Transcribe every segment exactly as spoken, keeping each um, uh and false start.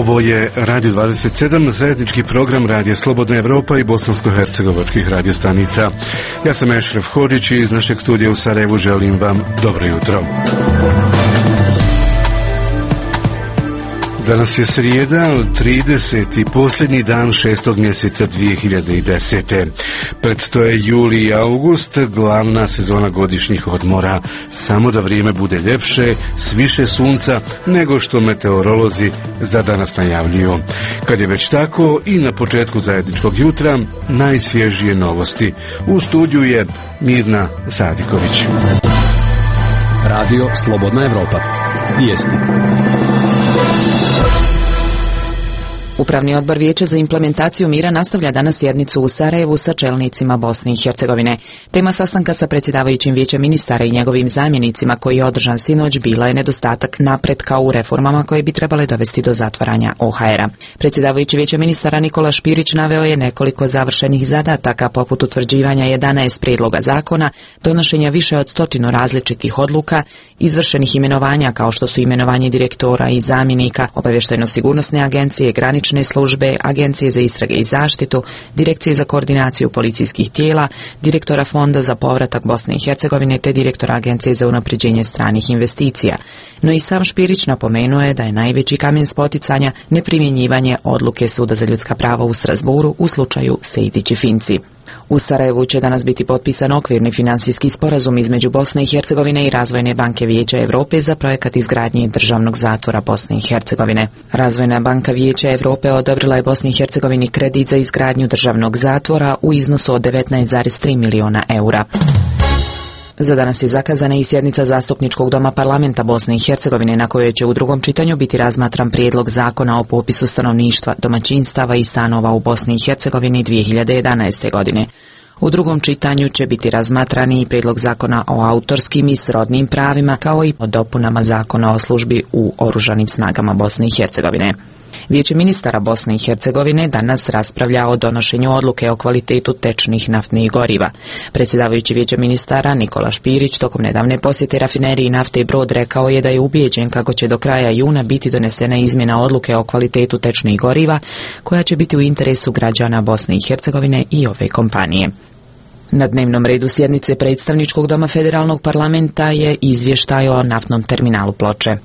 Ovo je Radio dvadeset sedam, zajednički program Radija Slobodna Evropa i bosansko-hercegovačkih radiostanica. Ja sam Ešref Hodžić i iz našeg studija u Sarajevu želim vam dobro jutro. Danas je srijeda, trideseti posljednji dan šestog mjeseca dvije hiljade desete. Pred to je juli i august, glavna sezona godišnjih odmora. Samo da vrijeme bude ljepše, s više sunca nego što meteorolozi za danas najavljuju. Kad je već tako, i na početku zajedničkog jutra, najsvježije novosti. U studiju je Mirna Sadiković. Radio Slobodna Evropa. Vijesti. Upravni odbor Vijeća za implementaciju mira nastavlja danas sjednicu u Sarajevu sa čelnicima Bosne i Hercegovine. Tema sastanka sa predsjedavajućim Vijećem ministara i njegovim zamjenicima koji je održan sinoć bila je nedostatak napretka u reformama koje bi trebale dovesti do zatvaranja O H R-a. Predsjedavajući Vijeća ministara Nikola Špirić naveo je nekoliko završenih zadataka poput utvrđivanja jedanaest prijedloga zakona, donošenja više od stotinu različitih odluka, izvršenih imenovanja kao što su imenovanje direktora i zamjenika, obavještajno-sigurnosne agencije, granične službe, agencije za istrage i zaštitu, direkcije za koordinaciju policijskih tijela, direktora Fonda za povratak Bosne i Hercegovine te direktora Agencije za unapređenje stranih investicija. No i sam Špirić napomenuo je da je najveći kamen spoticanja neprimjenjivanje odluke Suda za ljudska prava u Strasburu u slučaju Sejdić i Finci. U Sarajevu će danas biti potpisan okvirni financijski sporazum između Bosne i Hercegovine i Razvojne banke Vijeća Europe za projekat izgradnje državnog zatvora Bosne i Hercegovine. Razvojna banka Vijeća Europe odobrila je Bosni i Hercegovini kredit za izgradnju državnog zatvora u iznosu od devetnaest zarez tri miliona eura. Za danas je zakazana i sjednica Zastupničkog doma parlamenta Bosne i Hercegovine na kojoj će u drugom čitanju biti razmatran prijedlog zakona o popisu stanovništva, domaćinstava i stanova u Bosni i Hercegovini dvije hiljade jedanaeste. godine. U drugom čitanju će biti razmatrani i prijedlog zakona o autorskim i srodnim pravima kao i o dopunama zakona o službi u Oružanim snagama Bosne i Hercegovine. Vijeće ministara Bosne i Hercegovine danas raspravlja o donošenju odluke o kvalitetu tečnih naftnih goriva. Predsjedavajući Vijeća ministara Nikola Špirić tokom nedavne posjete rafineriji nafte i Brod rekao je da je ubijeđen kako će do kraja juna biti donesena izmjena odluke o kvalitetu tečnih goriva koja će biti u interesu građana Bosne i Hercegovine i ove kompanije. Na dnevnom redu sjednice predstavničkog doma federalnog parlamenta je izvještaj o naftnom terminalu Ploče.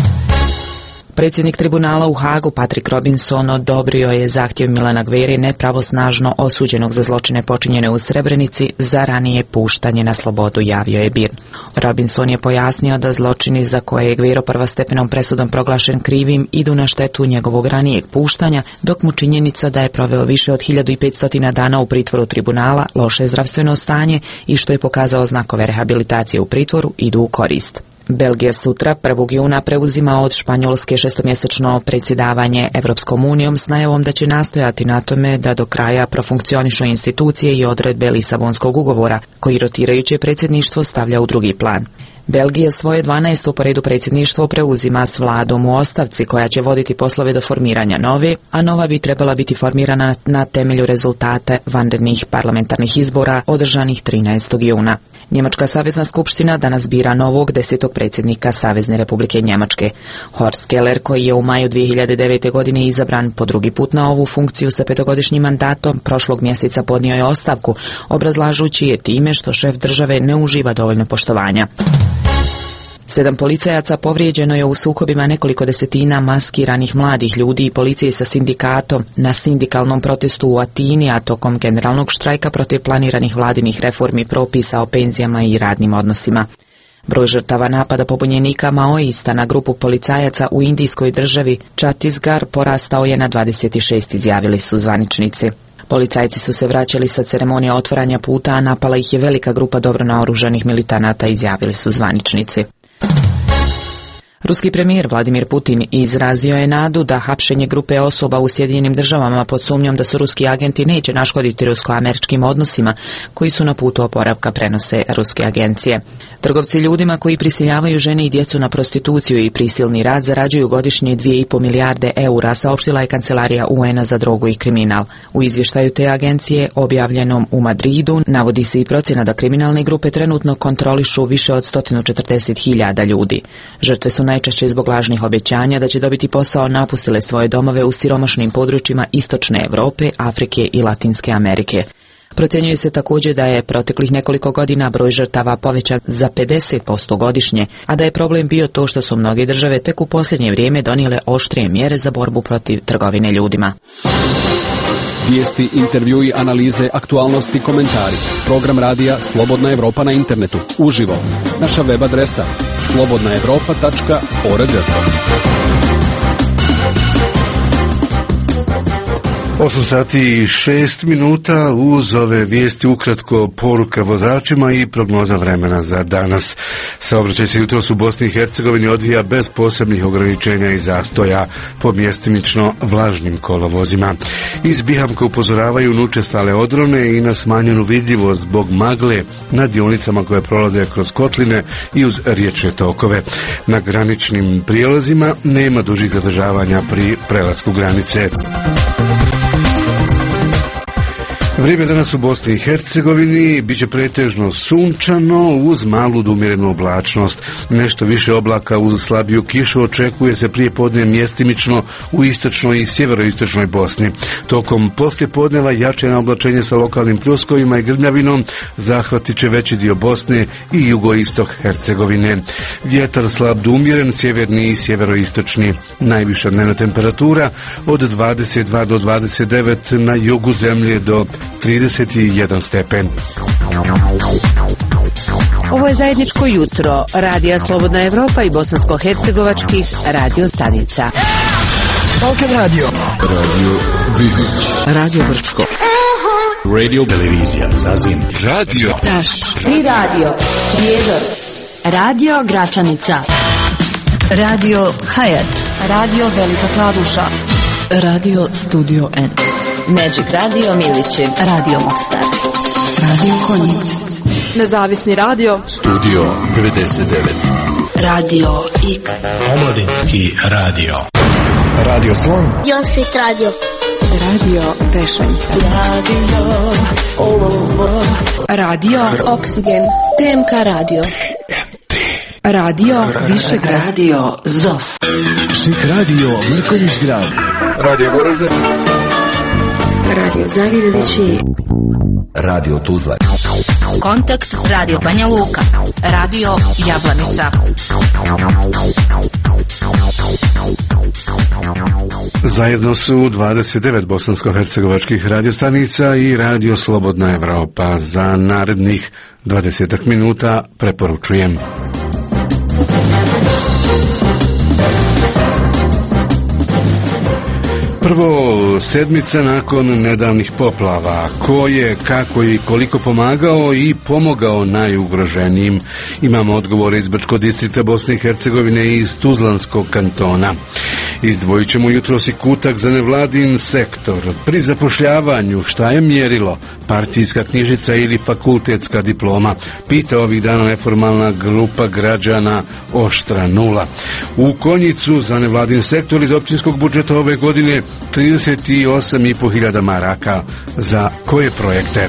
Predsjednik tribunala u Hagu, Patrick Robinson, odobrio je zahtjev Milana Gveri, nepravosnažno osuđenog za zločine počinjene u Srebrenici, za ranije puštanje na slobodu, javio je B I R. Robinson je pojasnio da zločini za koje je Gvero prvostepenom presudom proglašen krivim idu na štetu njegovog ranijeg puštanja, dok mu činjenica da je proveo više od hiljadu petsto dana u pritvoru tribunala, loše zdravstveno stanje i što je pokazao znakove rehabilitacije u pritvoru idu u korist. Belgija sutra prvog juna preuzima od Španjolske šestomjesečno predsjedavanje Evropskom unijom s najavom da će nastojati na tome da do kraja profunkcionišu institucije i odredbe Lisabonskog ugovora, koji rotirajuće predsjedništvo stavlja u drugi plan. Belgija svoje dvanaesto po redu predsjedništvo preuzima s vladom u ostavci koja će voditi poslove do formiranja nove, a nova bi trebala biti formirana na temelju rezultate vanrednih parlamentarnih izbora održanih trinaestog juna. Njemačka savezna skupština danas bira novog desetog predsjednika Savezne Republike Njemačke. Horst Keller, koji je u maju dvije hiljade devete. godine izabran po drugi put na ovu funkciju sa petogodišnjim mandatom, prošlog mjeseca podnio je ostavku, obrazlažući je time što šef države ne uživa dovoljno poštovanja. Sedam policajaca povrijeđeno je u sukobima nekoliko desetina maskiranih mladih ljudi i policije sa sindikatom na sindikalnom protestu u Atini, a tokom generalnog štrajka protiv planiranih vladinih reformi propisa o penzijama i radnim odnosima. Broj žrtava napada pobunjenika maoista na grupu policajaca u indijskoj državi Chhattisgarh porastao je na dvadeset šest, izjavili su zvaničnici. Policajci su se vraćali sa ceremonije otvaranja puta, a napala ih je velika grupa dobro naoružanih militanata, izjavili su zvaničnici. Ruski premijer Vladimir Putin izrazio je nadu da hapšenje grupe osoba u Sjedinjenim državama pod sumnjom da su ruski agenti neće naškoditi rusko-američkim odnosima koji su na putu oporavka, prenose ruske agencije. Trgovci ljudima koji prisiljavaju žene i djecu na prostituciju i prisilni rad zarađuju godišnje dvije i pol milijarde eura, saopštila je Kancelarija U N-a za drogu i kriminal. U izvještaju te agencije, objavljenom u Madridu, navodi se i procjena da kriminalne grupe trenutno kontrolišu više od sto četrdeset hiljada ljudi. Žrtve su najčešće zbog lažnih obećanja da će dobiti posao napustile svoje domove u siromašnim područjima Istočne Europe, Afrike i Latinske Amerike. Procjenjuje se također da je proteklih nekoliko godina broj žrtava povećan za pedeset posto godišnje, a da je problem bio to što su mnoge države tek u posljednje vrijeme donijele oštrije mjere za borbu protiv trgovine ljudima. Vijesti, intervjui, analize, aktualnosti, komentari. Program radija Slobodna Evropa na internetu. Uživo. Naša web adresa slobodna evropa tačka org. osam sati i šest minuta, uz ove vijesti ukratko poruka vozačima i prognoza vremena za danas. Saobraćaj se jutros u Bosni i Hercegovini odvija bez posebnih ograničenja i zastoja po mjestimično vlažnim kolovozima. Iz Bihamka upozoravaju na učestale odrone i na smanjenu vidljivost zbog magle na dionicama koje prolaze kroz kotline i uz riječne tokove. Na graničnim prijelazima nema dužih zadržavanja pri prelasku granice. Vrijeme danas u Bosni i Hercegovini bit će pretežno sunčano uz malu do umjerenu oblačnost. Nešto više oblaka uz slabiju kišu očekuje se prije podne mjestimično u istočnoj i sjeveroistočnoj Bosni. Tokom poslijepodneva jače na oblačenje sa lokalnim pljuskovima i grmljavinom zahvatit će veći dio Bosne i jugoistok Hercegovine. Vjetar slab do umjeren, sjeverni i sjeveroistočni. Najviša dnevna temperatura od dvadeset dva do dvadeset devet, na jugu zemlje do trideset jedan stepen. Ovo je zajedničko jutro Radija Slobodna Evropa i bosansko-hercegovačkih radio stanica. Balkan Radio, Radio Bihić, Radio Brčko, Radio Televizija Zazim, Radio Taš, Tri radio, Prijedor, Radio Gračanica, Radio Hayat, Radio Velika Kladuša, Radio Studio N, Magic Radio Milići, Radio Mostar, Radio Konjic, Nezavisni radio, Studio devedeset devet, Radio X, Omladinski radio, Radio Slon, Josit radio, Radio Tešajnica, Radio Oksigen, T M K radio, Radio Višegrad, Radio Zos, Šik radio Mrkonjić grad, Radio Goražde, Radio Zavidovići, Radio Tuzla, Kontakt Radio Banja Luka, Radio Jablanica, zajedno su dvadeset devet bosansko-hercegovačkih radiostanica i Radio Slobodna Evropa. Za narednih dvadeset minuta preporučujem. Prvo, sedmica nakon nedavnih poplava. Ko je, kako i koliko pomagao i pomogao najugroženijim? Imamo odgovore iz Brčkog distrikta Bosne i Hercegovine i iz Tuzlanskog kantona. Izdvojit ćemo jutros i kutak za nevladin sektor. Pri zapošljavanju šta je mjerilo? Partijska knjižica ili fakultetska diploma? Pita ovih dana neformalna grupa građana Oštra nula. U Konjicu za nevladin sektor iz općinskog budžeta ove godine trideset osam i po hiljada maraka. Za koje projekte?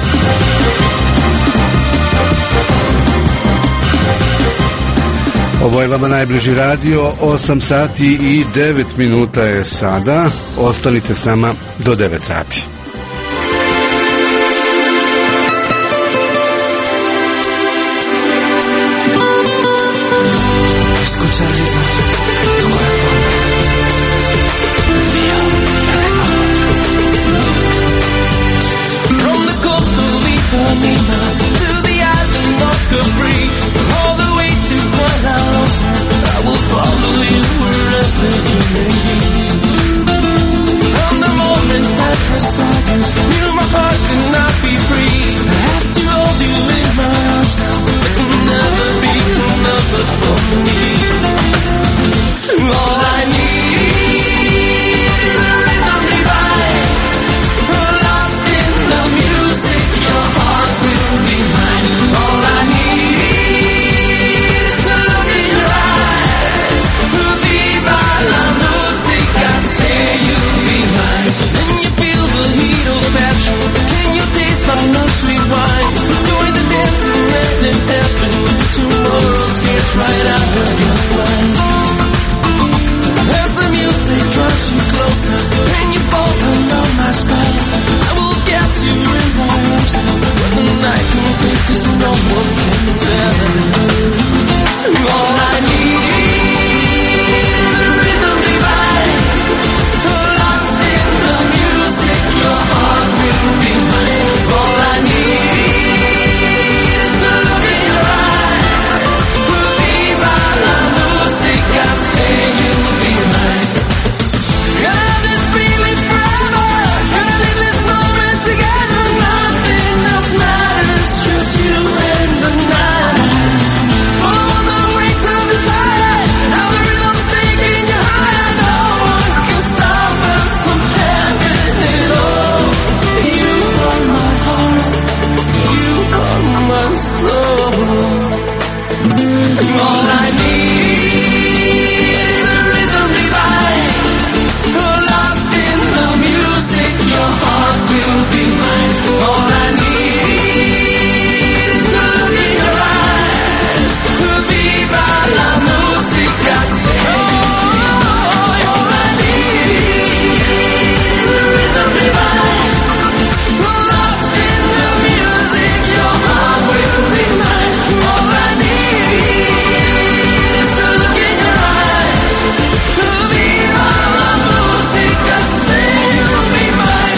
Ovo je vama najbliži radio, osam sati i devet minuta je sada. Ostanite s nama do devet sati. Oh closer when you're falling on my skull. I will get you in the winter when the night will be, 'cause no one can tell. All I need is a rhythm divine, lost in the music, your heart will be mine. All I need is the look in your eyes, viva la musica, say you'll be mine. Got this feeling forever, gonna live this moment together, nothing else matters, just you and the night. Follow the waves of desire, now the rhythm's taking you higher, no one can stop us from having it all. You are my heart, you are my soul. All I need is a rhythm divine, lost in the music, your heart will be mine. All I need is the look in your eyes, viva la musica, say. All I need is a rhythm divine, lost in the music, your heart will be mine. All I need is the look in your eyes, viva la musica, say you'll be mine.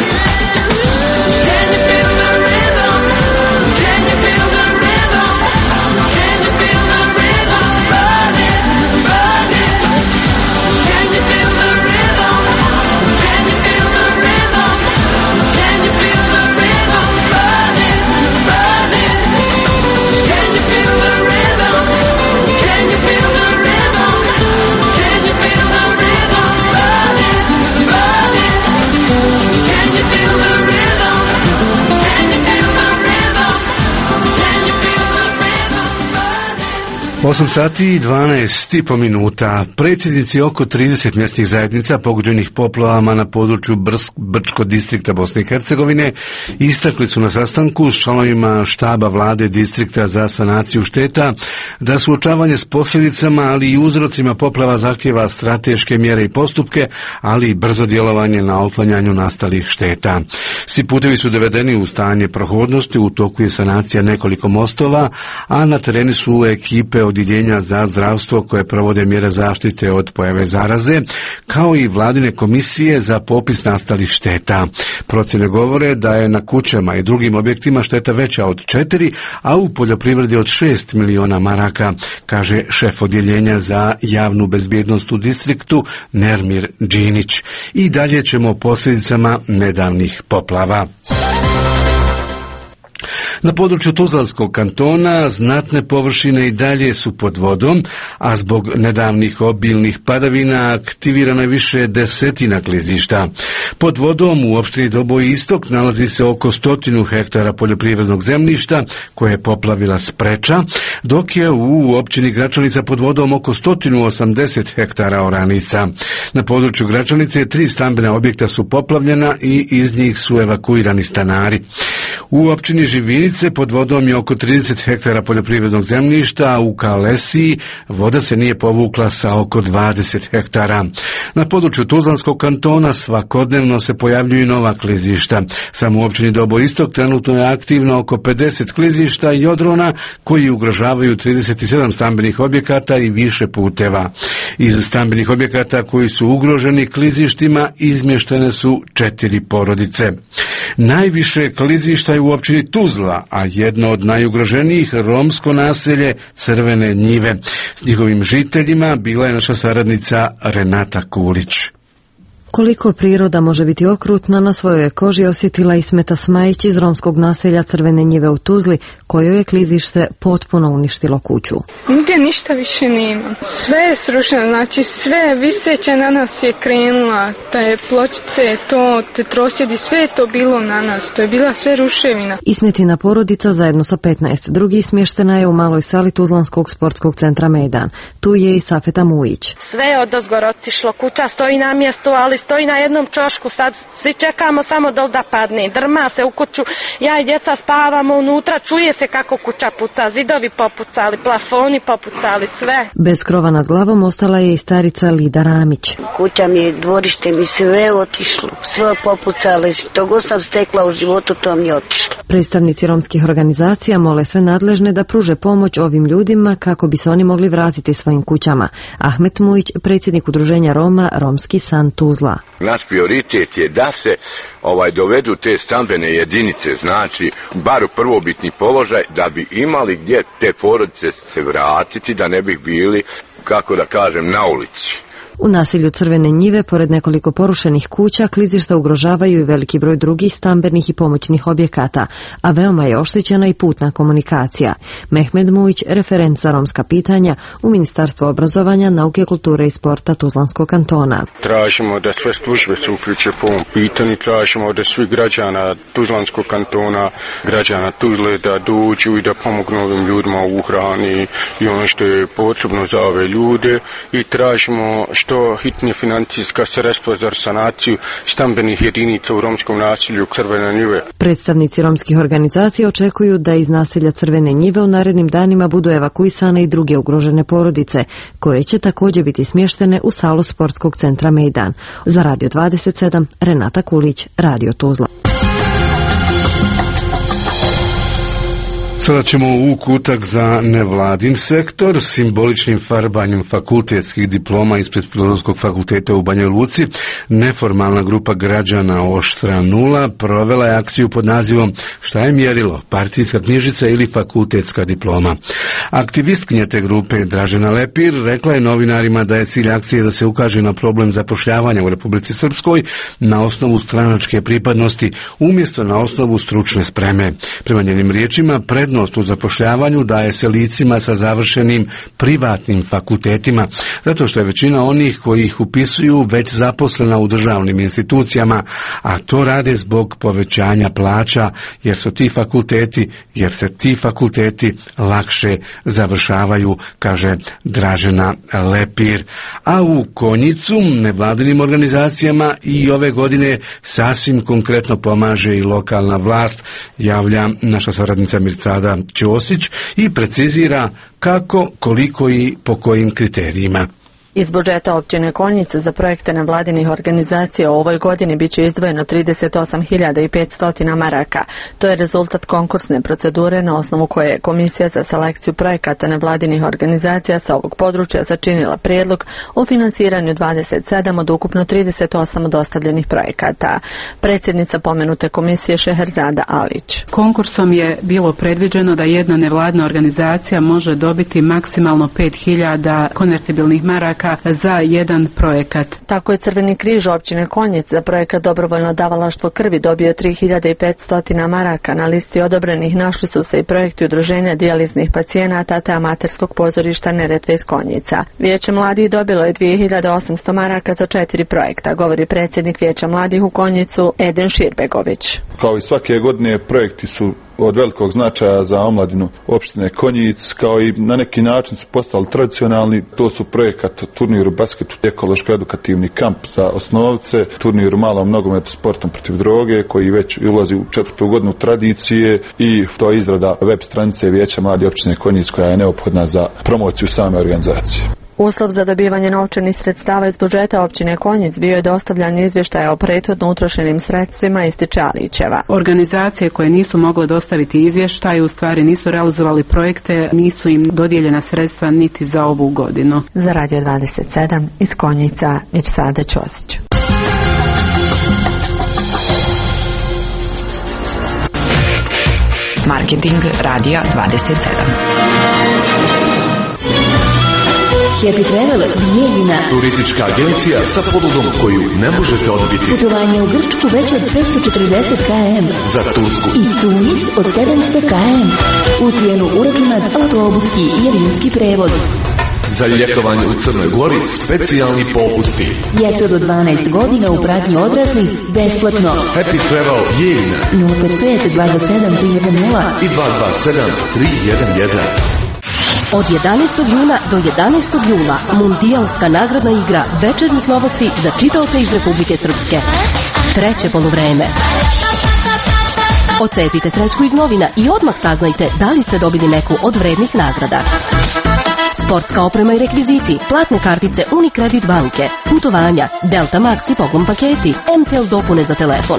Can you feel the rhythm? Can you feel the rhythm? Can you feel the rhythm burning, burning? Can you feel the rhythm? Can you feel the rhythm? Can you feel the rhythm burning, burning? Can you feel the rhythm? Can you feel the rhythm? Can you feel the rhythm burning, burning? Can you feel the rhythm? Can you feel the rhythm? Can you feel the rhythm burning? osam sati i dvanaest i po minuta. Predsjednici oko trideset mjesnih zajednica pogođenih poplavama na području Brsk, Brčko distrikta Bosne i Hercegovine istakli su na sastanku s članovima štaba vlade distrikta za sanaciju šteta da suočavanje s posljedicama, ali i uzrocima poplava zahtjeva strateške mjere i postupke, ali i brzo djelovanje na otklanjanju nastalih šteta. Svi putevi su dovedeni u stanje prohodnosti, u toku je sanacija nekoliko mostova, a na terenu su ekipe odjeljenja za zdravstvo koje provode mjere zaštite od pojave zaraze, kao i vladine komisije za popis nastalih šteta. Procjene govore da je na kućama i drugim objektima šteta veća od četiri, a u poljoprivredi od šest miliona maraka, kaže šef odjeljenja za javnu bezbjednost u distriktu Nermir Džinić. I dalje ćemo o posljedicama nedavnih poplava. Na području Tuzlanskog kantona znatne površine i dalje su pod vodom, a zbog nedavnih obilnih padavina aktivirano je više desetina klizišta. Pod vodom u opštini Doboj Istok nalazi se oko stotinu hektara poljoprivrednog zemljišta koje je poplavila spreča, dok je u općini Gračanica pod vodom oko stotinu osamdeset hektara oranica. Na području Gračanice tri stambena objekta su poplavljena i iz njih su evakuirani stanari. U općini Živinice pod vodom je oko trideset hektara poljoprivrednog zemljišta, a u Kalesiji voda se nije povukla sa oko dvadeset hektara. Na području Tuzlanskog kantona svakodnevno se pojavljuju nova klizišta. Samo u općini Doboj Istok trenutno je aktivno oko pedeset klizišta i odrona koji ugrožavaju trideset sedam stambenih objekata i više puteva. Iz stambenih objekata koji su ugroženi klizištima izmještene su četiri porodice. Najviše klizišta je u općini Tuzla, a jedno od najugroženijih romsko naselje Crvene njive. S njihovim žiteljima bila je naša saradnica Renata Kulić. Koliko priroda može biti okrutna, na svojoj koži osjetila i Smeta Smajić iz romskog naselja Crvene njive u Tuzli, kojoj je klizište potpuno uništilo kuću. Nigdje ništa više nema. Sve je srušeno, znači sve viseće na nas je krenula, te pločice, to, te trosjedi, sve je to bilo na nas, to je bila sve ruševina. Ismetina porodica zajedno sa petnaest drugih smještena je u maloj sali Tuzlanskog sportskog centra Medan. Tu je i Safeta Mujić. Sve je odozgor otišlo, kuća stoji na mjestu, ali stoji na jednom čošku, sad svi čekamo samo da da padne, drma se u kuću, ja i djeca spavamo unutra, čuje se kako kuća puca, zidovi popucali, plafoni popucali, sve. Bez krova nad glavom ostala je i starica Lida Ramić. Kuća mi je, dvorište mi sve otišlo, sve popucali, što god sam stekla u životu, to mi je otišlo. Predstavnici romskih organizacija mole sve nadležne da pruže pomoć ovim ljudima kako bi se oni mogli vratiti svojim kućama. Ahmet Mujić, predsjednik udruženja Roma Romski san Tuzla. Naš prioritet je da se ovaj dovedu te stambene jedinice, znači bar u prvobitni položaj, da bi imali gdje te porodice se vratiti, da ne bi bili, kako da kažem, na ulici. U naselju Crvene njive, pored nekoliko porušenih kuća, klizišta ugrožavaju i veliki broj drugih stambenih i pomoćnih objekata, a veoma je oštećena i putna komunikacija. Mehmed Mujić, referent za romska pitanja u Ministarstvu obrazovanja, nauke, kulture i sporta Tuzlanskog kantona. Tražimo da sve službe se uključe po ovom pitanju, tražimo da svi građana Tuzlanskog kantona, građana Tuzle, da dođu i da pomognu ovim ljudima u hrani i ono što je potrebno za ove ljude, i tražimo što hitnije financijska sredstva za sanaciju stambenih jedinica u romskom naselju Crvene njive. Predstavnici romskih organizacija očekuju da iz naselja Crvene njive u narednim danima budu evakuisane i druge ugrožene porodice, koje će također biti smještene u salu sportskog centra Mejdan. Za Radio dvadeset sedam, Renata Kulić, Radio Tuzla. Sada ćemo u kutak za nevladin sektor. Simboličnim farbanjem fakultetskih diploma ispred Filozofskog fakulteta u Banjoj Luci neformalna grupa građana Oštra nula provela je akciju pod nazivom Šta je mjerilo? Partijska knjižica ili fakultetska diploma? Aktivistkinja te grupe Dražena Lepir rekla je novinarima da je cilj akcije da se ukaže na problem zapošljavanja u Republici Srpskoj na osnovu stranačke pripadnosti umjesto na osnovu stručne spreme. Prema njenim riječima, pred u zapošljavanju daje se licima sa završenim privatnim fakultetima, zato što je većina onih koji ih upisuju već zaposlena u državnim institucijama, a to rade zbog povećanja plaća, jer su ti fakulteti, jer se ti fakulteti lakše završavaju, kaže Dražena Lepir. A u Konjicu nevladinim organizacijama i ove godine sasvim konkretno pomaže i lokalna vlast, javlja naša saradnica Mircada Ćosić i precizira kako, koliko i po kojim kriterijima. Iz budžeta općine Konjica za projekte nevladinih organizacija u ovoj godini bit će izdvojeno trideset osam hiljada petsto maraka. To je rezultat konkursne procedure na osnovu koje je Komisija za selekciju projekata nevladinih organizacija sa ovog područja sačinila prijedlog o finansiranju dvadeset sedam od ukupno trideset osam dostavljenih projekata. Predsjednica pomenute komisije Šeherzada Alić. Konkursom je bilo predviđeno da jedna nevladina organizacija može dobiti maksimalno pet hiljada konvertibilnih maraka za jedan projekat. Tako je Crveni križ općine Konjic za projekat dobrovoljno davalaštvo krvi dobio tri hiljade petsto maraka. Na listi odobrenih našli su se i projekti udruženja dijaliznih pacijenata te amaterskog pozorišta Neretve iz Konjica. Vijeće mladih dobilo je dvije hiljade osamsto maraka za četiri projekta, govori predsjednik Vijeća mladih u Konjicu Eden Širbegović. Kao i svake godine projekti su od velikog značaja za omladinu opštine Konjic, kao i na neki način su postali tradicionalni. To su projekat turnir u basketu, ekološko-edukativni kamp za osnovce, turnir u malom nogometu sportom protiv droge, koji već ulazi u četvrtu godinu tradicije, i to je izrada web stranice Vijeća mladih opštine Konjic koja je neophodna za promociju same organizacije. Uslov za dobivanje novčanih sredstava iz budžeta općine Konjic bio je dostavljanje izvještaja o prethodno utrošenim sredstvima, ističe Alićeva. Organizacije koje nisu mogle dostaviti izvještaj u stvari nisu realizovali projekte, nisu im dodijeljena sredstva niti za ovu godinu. Za Radio dvadeset sedam iz Konjica Mircada Ćosić. Marketing Radija dvadeset sedam. Happy Travel Bijeljina. Turistička agencija sa ponudom koju ne možete odbiti. Putovanje u Grčku već od petsto četrdeset kilometara. Za Tursku i Tunis od sedamsto kilometara. U cijenu uračunat autobuski i avionski prevoz. Za ljetovanje u Crnoj Gori specijalni popusti. Djeca do dvanaest godina u pratnji odraslih besplatno. Happy Travel Bijeljina. nula pet pet dva sedam tri jedan nula i dva dva sedam tri jedan jedan. Od jedanaestog juna do jedanaestog jula mundijalska nagradna igra večernjih novosti za čitaoce iz Republike Srpske. Treće poluvreme. Ocepite srećku iz novina i odmah saznajte da li ste dobili neku od vrednih nagrada. Sportska oprema i rekviziti, platne kartice Unicredit banke, putovanja, Delta Max i poklon paketi, M T L dopune za telefon.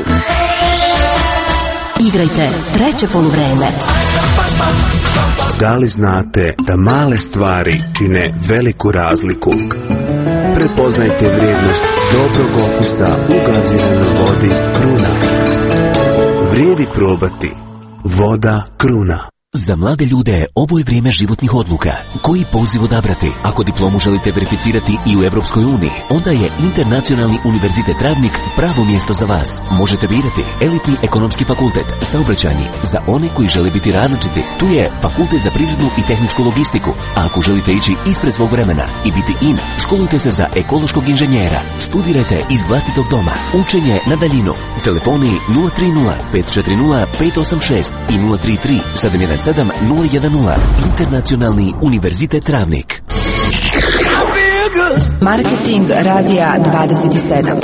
Igrajte treće poluvreme. Da li znate da male stvari čine veliku razliku? Prepoznajte vrijednost dobrog okusa u gaziranoj vodi Kruna. Vrijedi probati. Voda Kruna. Za mlade ljude ovo je vrijeme životnih odluka. Koji poziv odabrati? Ako diplomu želite verificirati i u Evropskoj uniji, onda je Internacionalni univerzitet Travnik pravo mjesto za vas. Možete birati elitni ekonomski fakultet, saobraćajni, za one koji žele biti različiti. Tu je fakultet za privrednu i tehničku logistiku. A ako želite ići ispred svog vremena i biti in, školujte se za ekološkog inženjera. Studirajte iz vlastitog doma. Učenje na daljinu. Telefoni nula tri nula pet četiri nula pet osam šest i nula tri tri sedam jedan sedam nula jedan nula. Internacionalni univerzitet Travnik. Marketing radija dvadeset sedam.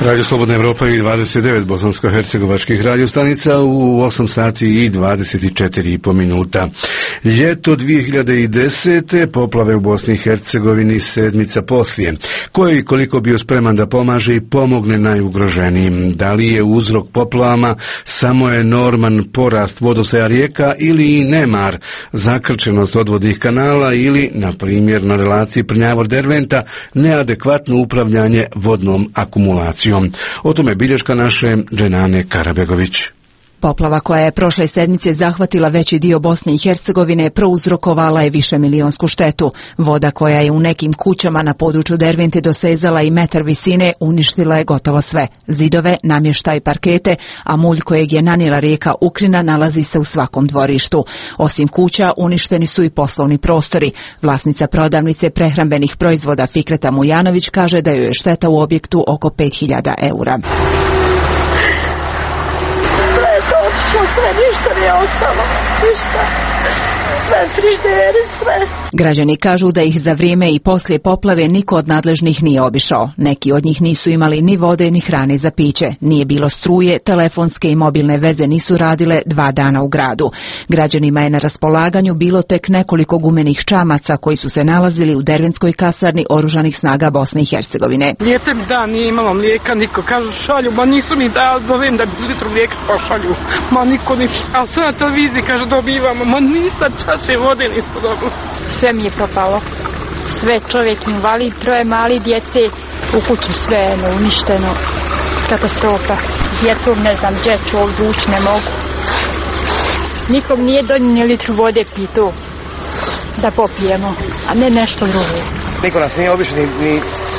Radio Slobodna Evropa i dvadeset devet bosansko-hercegovačkih radiostanica u osam sati i dvadeset četiri i po minuta. Ljeto dvije hiljade desete. Poplave u Bosni i Hercegovini sedmica poslije. Ko je i koliko bio spreman da pomaže i pomogne najugroženijim? Da li je uzrok poplavama samo enorman porast vodostaja rijeka ili i nemar, zakrčenost odvodnih kanala ili, na primjer, na relaciji Prnjavor-Derventa, neadekvatno upravljanje vodnom akumulacijom? O tome bilješka naše Dženane Karabegović. Poplava koja je prošle sedmice zahvatila veći dio Bosne i Hercegovine prouzrokovala je višemilionsku štetu. Voda koja je u nekim kućama na području Dervente dosezala i metar visine uništila je gotovo sve. Zidove, namještaj, parkete, a mulj kojeg je nanijela rijeka Ukrina nalazi se u svakom dvorištu. Osim kuća, uništeni su i poslovni prostori. Vlasnica prodavnice prehrambenih proizvoda Fikreta Mujanović kaže da joj je šteta u objektu oko pet hiljada eura. Sve, ništa nije ostalo, ništa. Sve frižideri, sve. Građani kažu da ih za vrijeme i poslije poplave niko od nadležnih nije obišao. Neki od njih nisu imali ni vode ni hrane za piće. Nije bilo struje, telefonske i mobilne veze nisu radile dva dana u gradu. Građanima je na raspolaganju bilo tek nekoliko gumenih čamaca koji su se nalazili u Dervenskoj kasarni Oružanih snaga Bosne i Hercegovine. Lijete mi dan, nije imalo mlijeka, niko kažu šalju, ma nisu mi dali, zovem da bi litru mlijeka pošalju, ma niko ništa. Ali sve na televiziji kaže dobivamo, ma nisam čaše vode nismo dobili. Sve mi je propalo. Sve, čovjek invalid, troje mali djece, u kući sve je uništeno. Katastrofa. Djecom ne znam gdje ću ovdje ući, ne mogu. Nikom nije donio litru vode pitao da popijemo, a ne nešto drugo. Niko nas nije obišao ni, ni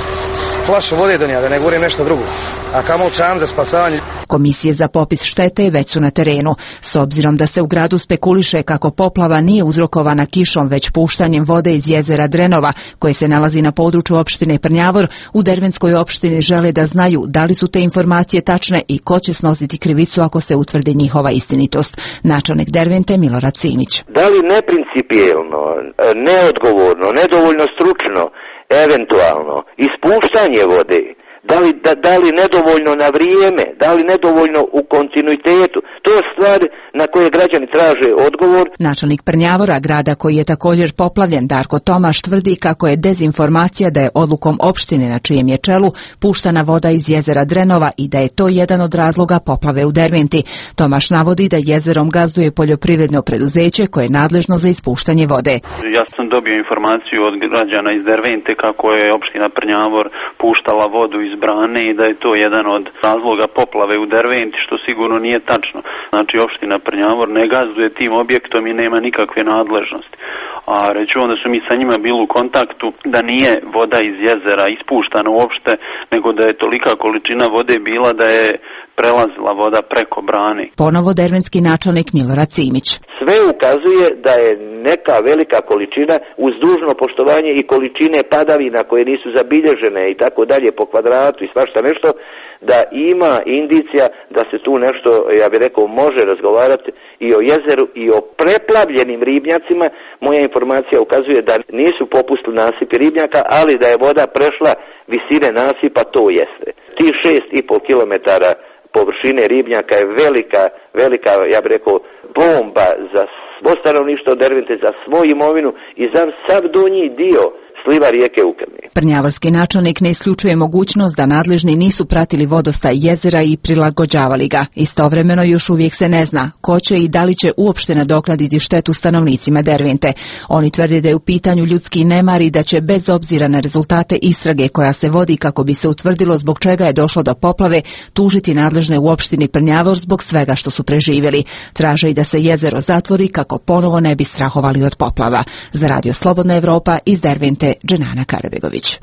flašu vode donija, da ne govorim nešto drugo. A kamo čam za spasavanje. Komisije za popis štete već su na terenu. S obzirom da se u gradu spekuliše kako poplava nije uzrokovana kišom već puštanjem vode iz jezera Drenova, koje se nalazi na području opštine Prnjavor, u Dervenskoj opštini žele da znaju da li su te informacije tačne i ko će snositi krivicu ako se utvrdi njihova istinitost. Načelnik Dervente Milorad Simić. Da li neprincipijelno, neodgovorno, nedovoljno stručno, eventualno ispuštanje vode, Da li, da, da li nedovoljno na vrijeme, da li nedovoljno u kontinuitetu, to je stvar na koje građani traže odgovor. Načelnik Prnjavora, grada koji je također poplavljen, Darko Tomaš, tvrdi kako je dezinformacija da je odlukom opštine na čijem je čelu puštana voda iz jezera Drenova i da je to jedan od razloga poplave u Derventi. Tomaš navodi da jezerom gazduje poljoprivredno preduzeće koje je nadležno za ispuštanje vode. Ja sam dobio informaciju od građana iz Dervente kako je opština Prnjavor puštala vodu iz brane i da je to jedan od razloga poplave u Derventi, što sigurno nije tačno. Znači, opština Prnjavor ne gazduje tim objektom i nema nikakve nadležnosti. A reću onda su mi sa njima bili u kontaktu da nije voda iz jezera ispuštana uopšte, nego da je tolika količina vode bila da je prelazila voda preko brane. Ponovo dervenski načelnik Milorad Simić. Sve ukazuje da je neka velika količina, uz dužno poštovanje i količine padavina koje nisu zabilježene i tako dalje po kvadratu i svašta nešto, da ima indicija da se tu nešto, ja bih rekao, može razgovarati i o jezeru i o preplavljenim ribnjacima. Moja informacija ukazuje da nisu popustili nasipi ribnjaka, ali da je voda prešla visine nasipa, to jeste. Ti šest i pol kilometara površine ribnjaka je velika, velika, ja bih rekao, bomba za svo stanovništvo Dervente, za svoju imovinu i za sav donji dio sliva rijeke Ukrne. Prnjavorski načelnik ne isključuje mogućnost da nadležni nisu pratili vodostaj jezera i prilagođavali ga. Istovremeno još uvijek se ne zna ko će i da li će uopšte nadoknaditi štetu stanovnicima Dervente. Oni tvrde da je u pitanju ljudski nemar i da će bez obzira na rezultate istrage koja se vodi kako bi se utvrdilo zbog čega je došlo do poplave, tužiti nadležne u opštini Prnjavor zbog svega što su preživjeli. Traže i da se jezero zatvori kako ponovo ne bi strahovali od poplava. Za Radio Slobodna Evropa iz Dervente, Dženana Karabegović.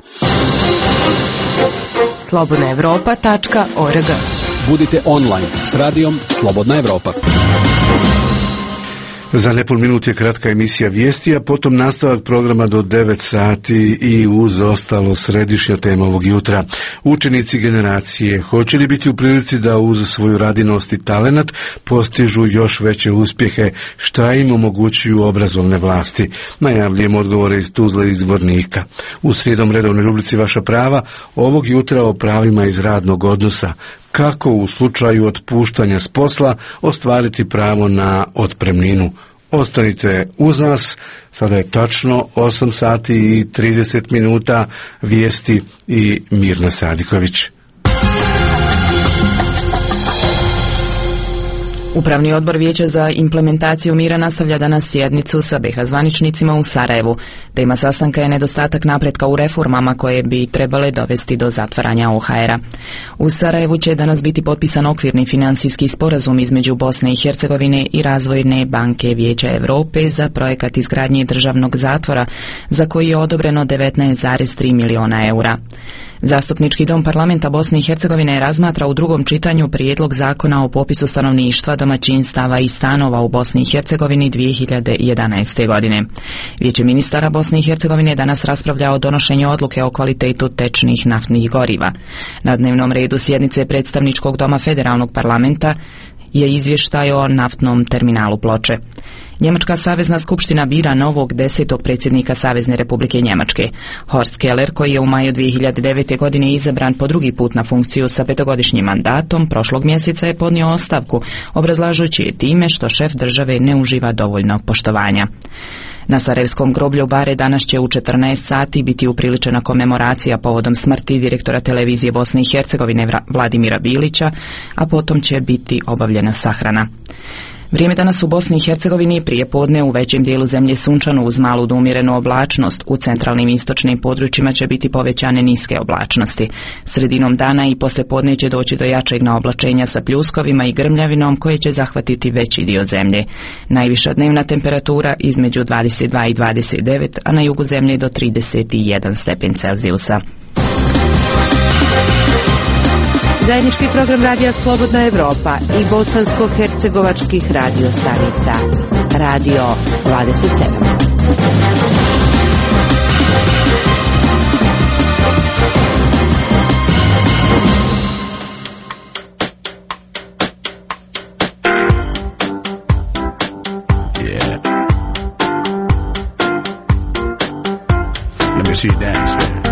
slobodna evropa tačka org. Budite online s radijom Slobodna Evropa. Za nepun minut je kratka emisija vijesti, a potom nastavak programa do devet sati i uz ostalo središnja tema ovog jutra. Učenici generacije hoće li biti u prilici da uz svoju radinost i talenat postižu još veće uspjehe, šta im omogućuju obrazovne vlasti? Najavljujemo odgovore iz Tuzle i Zvornika. U srijedom redovnoj rubrici Vaša prava ovog jutra o pravima iz radnog odnosa. Kako u slučaju otpuštanja s posla ostvariti pravo na otpremninu? Ostanite uz nas, sada je tačno osam sati i trideset minuta, vijesti i Mirna Sadiković. Upravni odbor Vijeća za implementaciju mira nastavlja danas sjednicu sa be ha zvaničnicima u Sarajevu. Tema sastanka je nedostatak napretka u reformama koje bi trebale dovesti do zatvaranja o ha era. U Sarajevu će danas biti potpisan okvirni financijski sporazum između Bosne i Hercegovine i Razvojne banke Vijeća Europe za projekat izgradnje državnog zatvora za koji je odobreno devetnaest zarez tri miliona eura. Zastupnički dom parlamenta Bosne i Hercegovine razmatra u drugom čitanju prijedlog zakona o popisu stanovništva, domaćinstava i stanova u Bosni i Hercegovini dvije hiljade jedanaeste. godine. Vijeće ministara Bosne i Hercegovine danas raspravlja o donošenju odluke o kvalitetu tečnih naftnih goriva. Na dnevnom redu sjednice predstavničkog doma federalnog parlamenta je izvještaj o naftnom terminalu Ploče. Njemačka savezna skupština bira novog desetog predsjednika Savezne Republike Njemačke. Horst Keller, koji je u maju dvije hiljade devete. godine izabran po drugi put na funkciju sa petogodišnjim mandatom, prošlog mjeseca je podnio ostavku, obrazlažući je time što šef države ne uživa dovoljno poštovanja. Na Sarajevskom groblju Bare danas će u četrnaest sati biti upriličena komemoracija povodom smrti direktora televizije Bosne i Hercegovine Vladimira Bilića, a potom će biti obavljena sahrana. Vrijeme danas u Bosni i Hercegovini prije podne u većem dijelu zemlje sunčano uz malu do umjerenu oblačnost. U centralnim i istočnim područjima će biti povećane niske oblačnosti. Sredinom dana i poslije podne će doći do jačeg naoblačenja sa pljuskovima i grmljavinom koje će zahvatiti veći dio zemlje. Najviša dnevna temperatura između dvadeset dva i dvadeset devet, a na jugu zemlje do trideset jedan stepen Celzijusa. Zajednički program radija Slobodna Evropa i bosansko-hercegovačkih radio stanica. Radio dvadeset sedam. Yeah. Let me see you dance, man.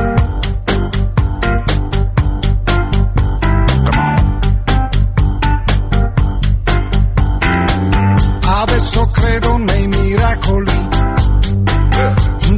Adesso credo nei miracoli,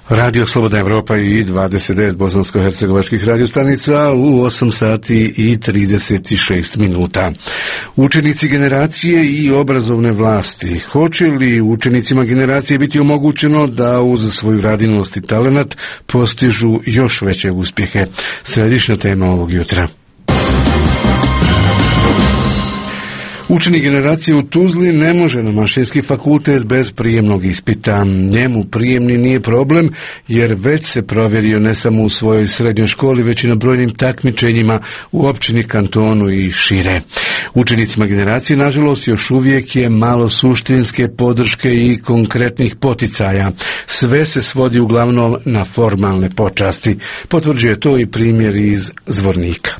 Radio Slobodna Evropa i dvadeset devet bosansko-hercegovačkih radiostanica u osam sati i trideset šest minuta. Učenici generacije i obrazovne vlasti. Hoće li učenicima generacije biti omogućeno da uz svoju radinost i talenat postižu još veće uspjehe? Središnja tema ovog jutra. Učenik generacije u Tuzli ne može na mašinski fakultet bez prijemnog ispita. Njemu prijemni nije problem jer već se provjerio ne samo u svojoj srednjoj školi, već i na brojnim takmičenjima u općini, kantonu i šire. Učenicima generacije, nažalost, još uvijek je malo suštinske podrške i konkretnih poticaja. Sve se svodi uglavnom na formalne počasti. Potvrđuje to i primjer iz Zvornika.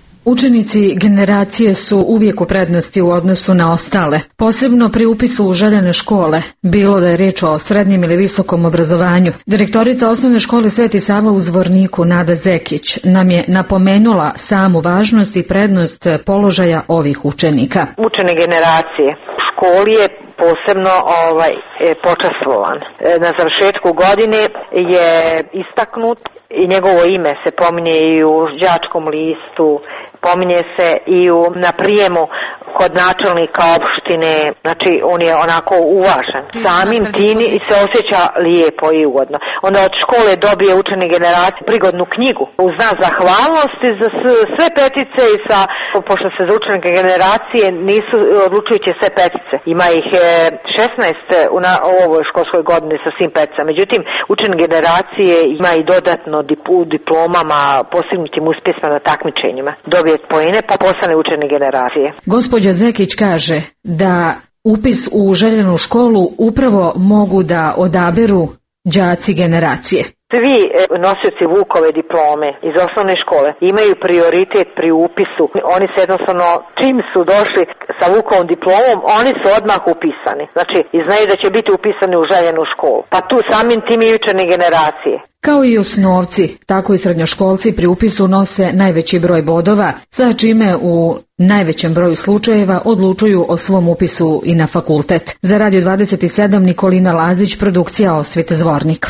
Učenici generacije su uvijek u prednosti u odnosu na ostale, posebno pri upisu u željene škole, bilo da je riječ o srednjem ili visokom obrazovanju. Direktorica osnovne škole Sveti Sava u Zvorniku, Nada Zekić, nam je napomenula samu važnost i prednost položaja ovih učenika. Učene generacije u školi je posebno ovaj, počastvovan. Na završetku godine je istaknut i njegovo ime se pominje i u đačkom listu, pominje se i u, na prijemu kod načelnika opštine, znači on je onako uvažen. Samim tim se osjeća lijepo i ugodno. Onda od škole dobije učene generacije prigodnu knjigu u znak zahvalnosti za sve petice i sa, pošto se za učenike generacije nisu odlučujuće sve petice. Ima ih šesnaest u, na, u ovoj školskoj godini sa svim peticama. Međutim, učenike generacije ima i dodatno dip, u diplomama, postignutim uspjesima na takmičenjima. Dobije poene pa postane učenik generacije. Gospođa Zekić kaže da upis u željenu školu upravo mogu da odaberu đaci generacije. Svi nosioci Vukove diplome iz osnovne škole imaju prioritet pri upisu. Oni se jednostavno, čim su došli sa Vukovom diplomom, oni su odmah upisani. Znači, i znaju da će biti upisani u željenu školu. Pa tu samim tim i učene generacije. Kao i osnovci, tako i srednjoškolci pri upisu nose najveći broj bodova, sa čime u najvećem broju slučajeva odlučuju o svom upisu i na fakultet. Za Radio dvadeset sedam Nikolina Lazić, produkcija Osvit Zvornik.